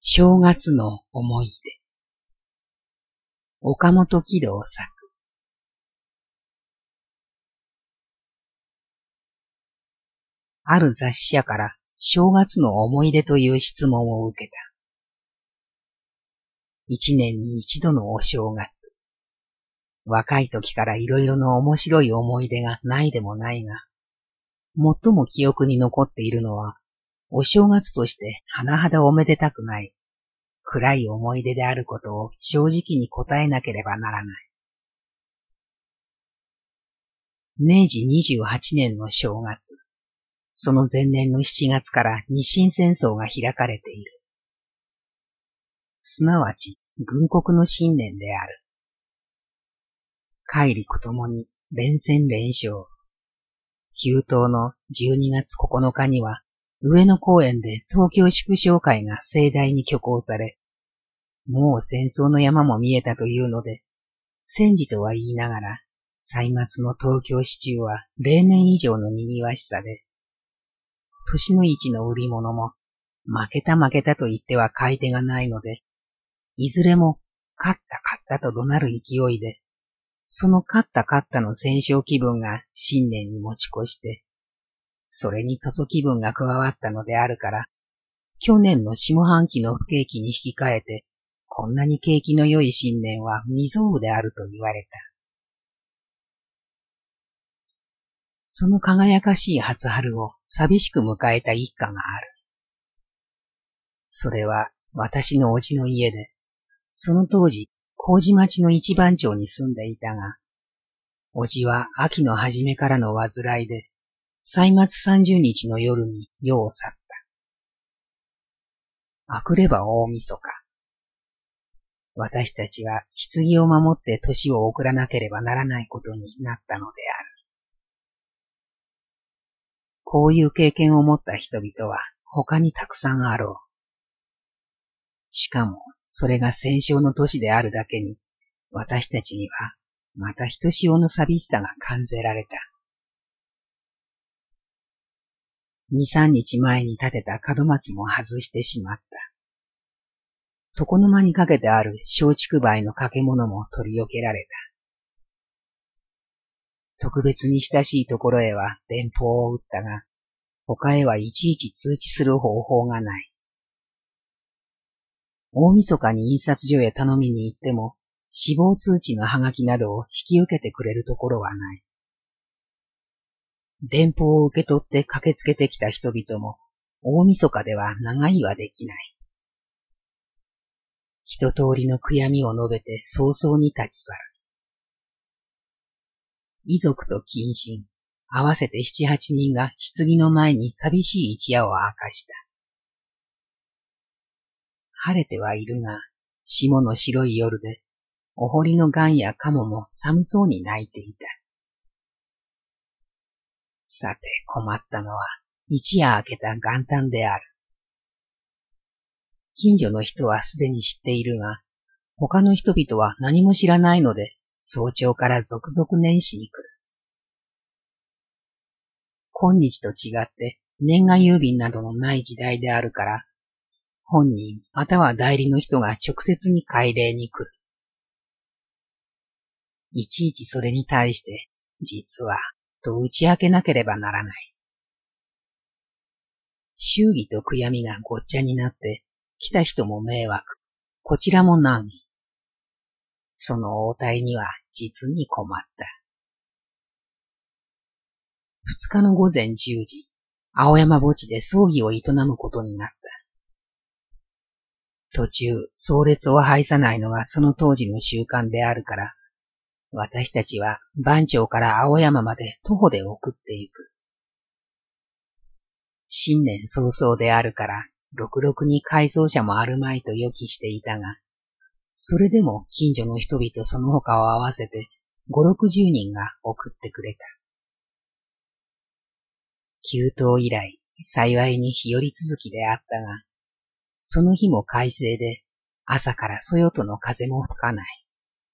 正月の思い出。岡本喜道作。ある雑誌社から正月の思い出という質問を受けた。一年に一度のお正月。若い時からいろいろな面白い思い出がないでもないが、最も記憶に残っているのは、お正月として甚だおめでたくない、暗い思い出であることを正直に答えなければならない。明治28年の正月、その前年の7月から日清戦争が開かれている。すなわち軍国の新年である。海陸ともに連戦連勝。旧冬の12月9日には上野公園で東京祝勝会が盛大に挙行され、もう戦争の山も見えたというので、戦時とは言いながら、歳末の東京市中は例年以上の賑わしさで、年の市の売り物も、負けたと言っては買い手がないので、いずれも勝ったと怒鳴る勢いで、その勝ったの戦勝気分が新年に持ち越して、それに塗装気分が加わったのであるから、去年の下半期の不景気に引き換えて、こんなに景気の良い新年は未曾有であると言われた。その輝かしい初春を寂しく迎えた一家がある。それは私の叔父の家で、その当時、麹町の一番町に住んでいたが、叔父は秋の初めからの患いで、歳末30日の夜に世を去った。あくれば大晦日。私たちは棺を守って年を送らなければならないことになったのである。こういう経験を持った人々は他にたくさんあろう。しかも、それが戦勝の年であるだけに、私たちにはまたひとしおの寂しさが感じられた。2、3日前に立てた門松も外してしまった。床の間にかけてある松竹梅の掛け物も取り避けられた。特別に親しいところへは電報を打ったが、他へはいちいち通知する方法がない。大晦日に印刷所へ頼みに行っても、死亡通知のハガキなどを引き受けてくれるところはない。電報を受け取って駆けつけてきた人々も、大晦日では長居はできない。一通りの悔やみを述べて早々に立ち去る。遺族と近親、合わせて7、8人が棺の前に寂しい一夜を明かした。晴れてはいるが、霜の白い夜で、お堀のガンやカモも寒そうに鳴いていた。さて困ったのは、一夜明けた元旦である。近所の人はすでに知っているが、他の人々は何も知らないので、早朝から続々年始に来る。今日と違って年賀郵便などのない時代であるから、本人または代理の人が直接に改礼に来る。いちいちそれに対して、実は、と打ち明けなければならない。祝儀と悔やみがごっちゃになって、来た人も迷惑、こちらも難儀。その応対には実に困った。2日の午前10時、青山墓地で葬儀を営むことになった。途中、葬列を拝さないのがその当時の習慣であるから、私たちは番町から青山まで徒歩で送っていく。新年早々であるから、ろくろくに回送車もあるまいと予期していたが、それでも近所の人々その他を合わせて5、60人が送ってくれた。旧冬以来、幸いに日和続きであったが、その日も快晴で、朝からそよとの風も吹かない。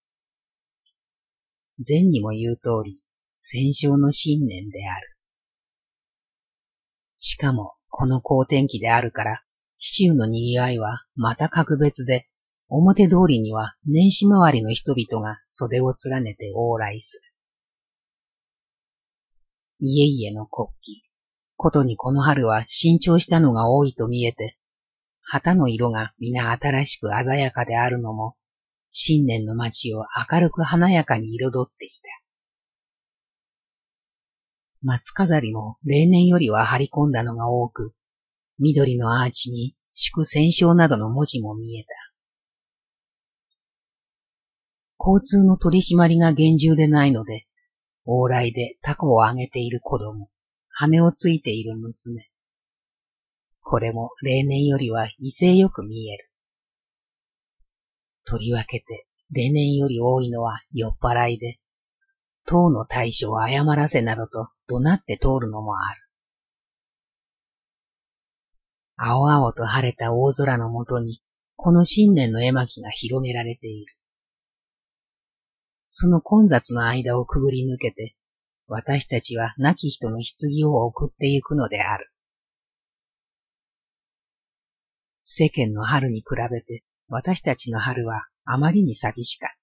前にも言う通り、戦勝の新年である。しかも、この好天気であるから、 市中の賑わいはまた格別で、表通りには年始回りの人々が袖を連ねて往来する。家々の国旗、ことにこの春は新調したのが多いと見えて、旗の色が皆新しく鮮やかであるのも、新年の街を明るく華やかに彩っていた。松飾りも例年よりは張り込んだのが多く、緑のアーチに祝戦勝などの文字も見えた。交通の取り締まりが厳重でないので、往来で凧をあげている子供、羽をついている娘。これも例年よりは威勢よく見える。とりわけて例年より多いのは酔っ払いで、唐の大将を謝らせなどと怒鳴って通るのもある。青々と晴れた大空のもとに、この新年の絵巻が広げられている。その混雑の間をくぐり抜けて、私たちは亡き人の棺を送ってゆくのである。世間の春に比べて、私たちの春はあまりに寂しかった。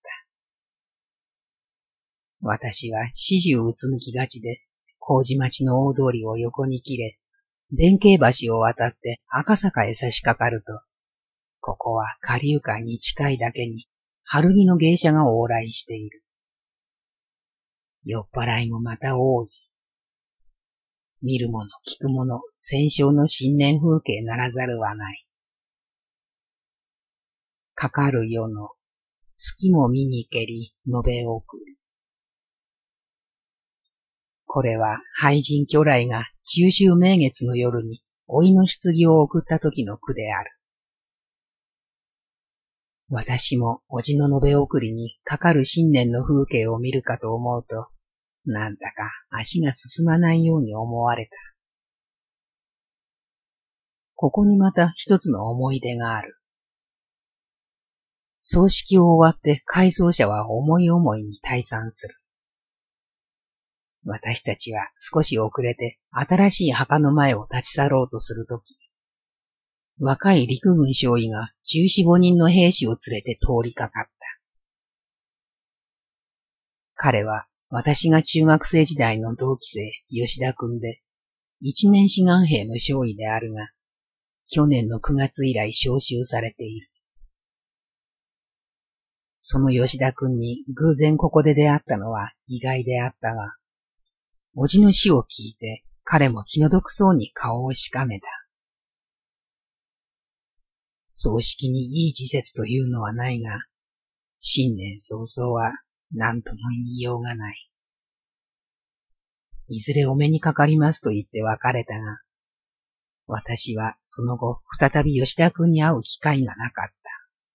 私は始終うつむきがちで、麹町の大通りを横に切れ、弁慶橋を渡って赤坂へ差し掛かると、ここは下流会に近いだけに、春着の芸者が往来している。酔っ払いもまた多い。見るもの聞くもの、戦勝の新年風景ならざるはない。かかる世の、月も見にけり、延べ送り。これは俳人巨来が中秋名月の夜に老いの棺を送った時の句である。私もおじの延べ送りにかかる新年の風景を見るかと思うと、なんだか足が進まないように思われた。ここにまた一つの思い出がある。葬式を終わって改葬者は思い思いに退散する。私たちは少し遅れて新しい墓の前を立ち去ろうとするとき、若い陸軍少尉が14、15人の兵士を連れて通りかかった。彼は私が中学生時代の同期生吉田君で、一年志願兵の少尉であるが、去年の9月以来召集されている。その吉田君に偶然ここで出会ったのは意外であったが、おじの死を聞いて彼も気の毒そうに顔をしかめた。葬式にいい時節というのはないが、新年早々は何とも言いようがない。いずれお目にかかりますと言って別れたが、私はその後再び吉田君に会う機会がなかった。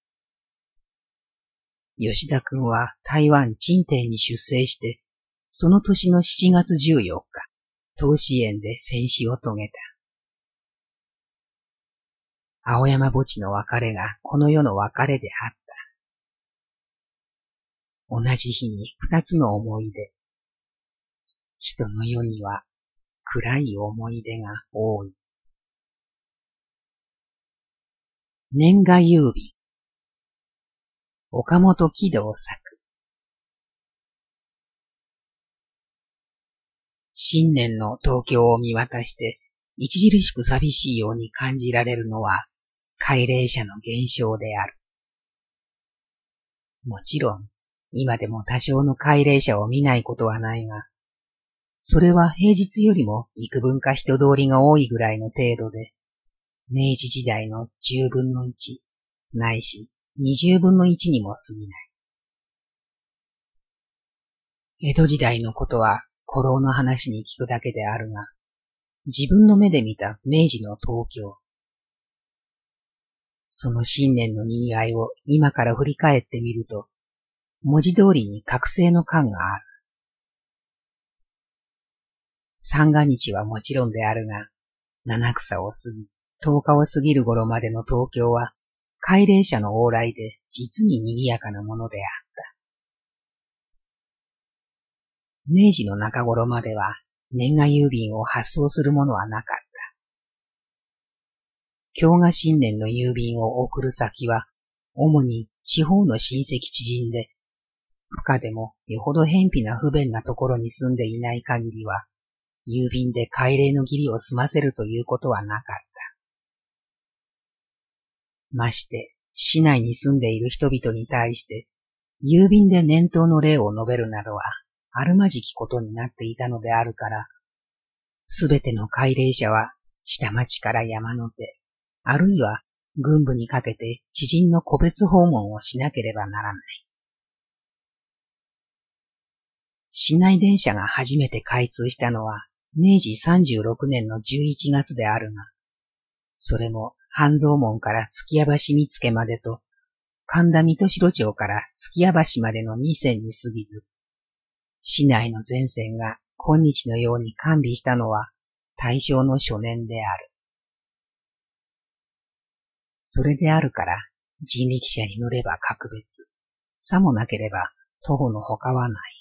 吉田君は台湾陳亭に出征して、その年の7月14日、東子園で戦死を遂げた。青山墓地の別れがこの世の別れであった。同じ日に二つの思い出。人の世には暗い思い出が多い。年賀郵便。岡本喜道作。新年の東京を見渡して著しく寂しいように感じられるのは改齢者の減少である。もちろん今でも多少の改齢者を見ないことはないが、それは平日よりも幾分か人通りが多いぐらいの程度で、明治時代の10分の1、ないし20分の1にも過ぎない。江戸時代のことは古老の話に聞くだけであるが、自分の目で見た明治の東京。その新年の賑わいを今から振り返ってみると、文字通りに覚醒の感がある。三が日はもちろんであるが、七草を過ぎ、10日を過ぎる頃までの東京は、改齢者の往来で実に賑やかなものであった。明治の中頃までは年賀郵便を発送するものはなかった。 京賀新年の郵便を送る先は、主に地方の親戚知人で、部下でもよほど偏僻な不便なところに住んでいない限りは、郵便で改礼の儀礼を済ませるということはなかった。まして、市内に住んでいる人々に対して、郵便で年頭の礼を述べるなどは、あるまじきことになっていたのであるから、すべての改礼者は、下町から山の手、あるいは軍部にかけて知人の個別訪問をしなければならない。市内電車が初めて開通したのは、明治36年の11月であるが、それも半蔵門から数寄屋橋見附までと、神田水戸城町から数寄屋橋までの2線に過ぎず、市内の全線が今日のように完備したのは大正の初年である。それであるから、人力車に乗れば格別、さもなければ徒歩のほかはない。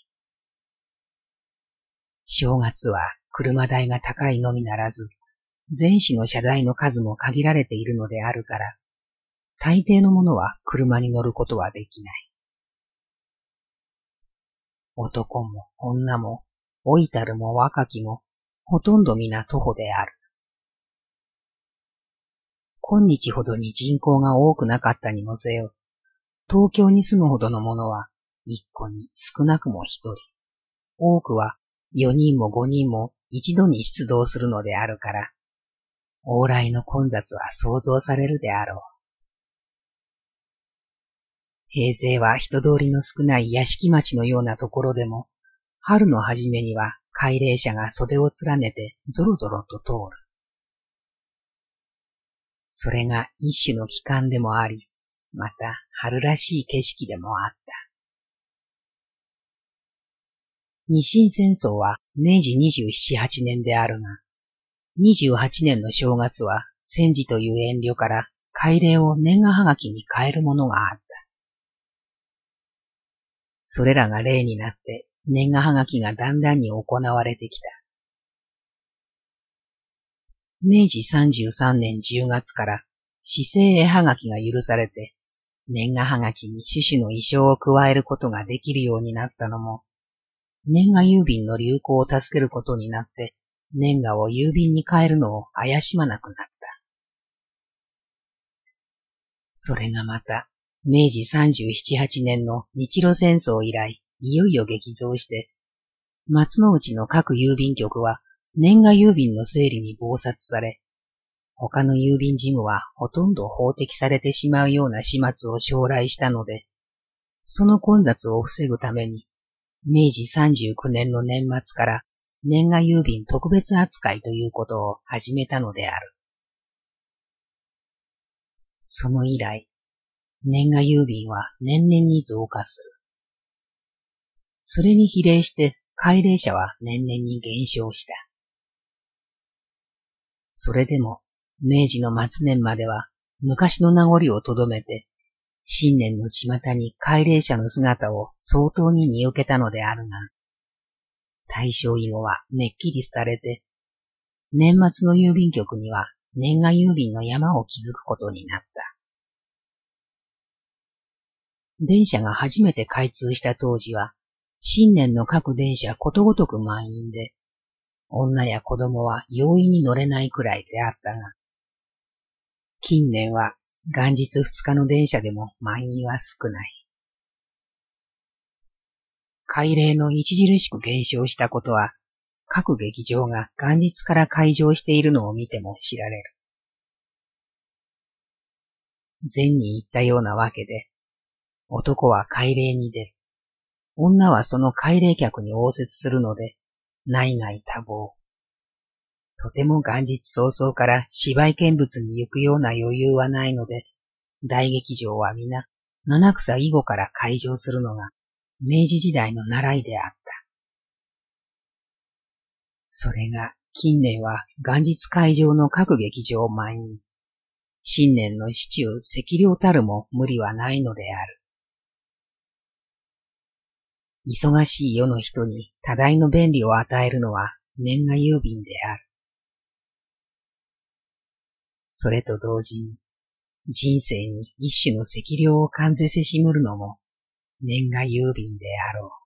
正月は車代が高いのみならず、全市の車代の数も限られているのであるから、大抵のものは車に乗ることはできない。男も女も、老いたるも若きも、ほとんど皆徒歩である。今日ほどに人口が多くなかったにもせよ、東京に住むほどの者は、一戸に少なくも一人、多くは4人も5人も一度に出動するのであるから、往来の混雑は想像されるであろう。平成は人通りの少ない屋敷町のようなところでも、春の初めには改礼者が袖を連ねてぞろぞろと通る。それが一種の期間でもあり、また春らしい景色でもあった。日清戦争は明治27、8年であるが、28年の正月は戦時という遠慮から改礼を年賀はがきに変えるものがあった。それらが例になって年賀はがきがだんだんに行われてきた。明治33年10月から市政絵はがきが許されて、年賀はがきに種々の意匠を加えることができるようになったのも、年賀郵便の流行を助けることになって、年賀を郵便に変えるのを怪しまなくなった。それがまた、明治37、8年の日露戦争以来、いよいよ激増して、松の内の各郵便局は年賀郵便の整理に忙殺され、他の郵便事務はほとんど放擲されてしまうような始末を将来したので、その混雑を防ぐために、明治39年の年末から年賀郵便特別扱いということを始めたのである。その以来、年賀郵便は年々に増加する。それに比例して改礼者は年々に減少した。それでも、明治の末年までは昔の名残をとどめて、新年の巷に改礼者の姿を相当に見受けたのであるが、大正以後はめっきり廃れて、年末の郵便局には年賀郵便の山を築くことになった。電車が初めて開通した当時は、新年の各電車ことごとく満員で、女や子供は容易に乗れないくらいであったが、近年は元日2日の電車でも満員は少ない。改礼の著しく減少したことは、各劇場が元日から開場しているのを見ても知られる。前に言ったようなわけで、男は改礼に出る。女はその改礼客に応接するので、内外多忙。とても元日早々から芝居見物に行くような余裕はないので、大劇場は皆、七草以後から開場するのが、明治時代の習いであった。それが、近年は元日開場の各劇場満員。新年の市中赤涼たるも無理はないのである。忙しい世の人に多大の便利を与えるのは年賀郵便である。 それと同時に、人生に一種の積量を感ぜせしむるのも、年賀郵便であろう。